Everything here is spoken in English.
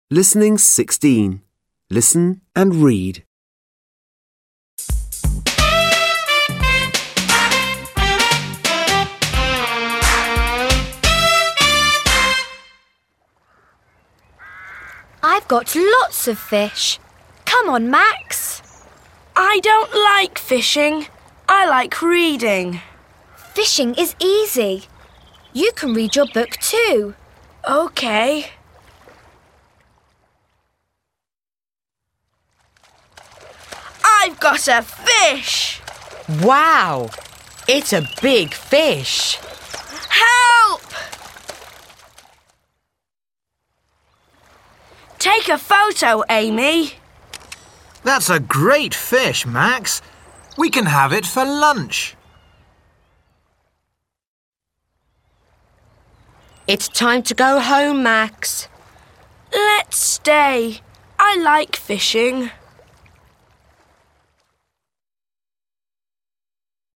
Listening 16. Listen and read. I've got lots of fish. Come on, Max. I don't like fishing. I like reading. Fishing is easy. You can read your book too. OK. I've got a fish! Wow! It's a big fish. Help! Take a photo, Amy. That's a great fish, Max. We can have it for lunch. It's time to go home, Max. Let's stay. I like fishing.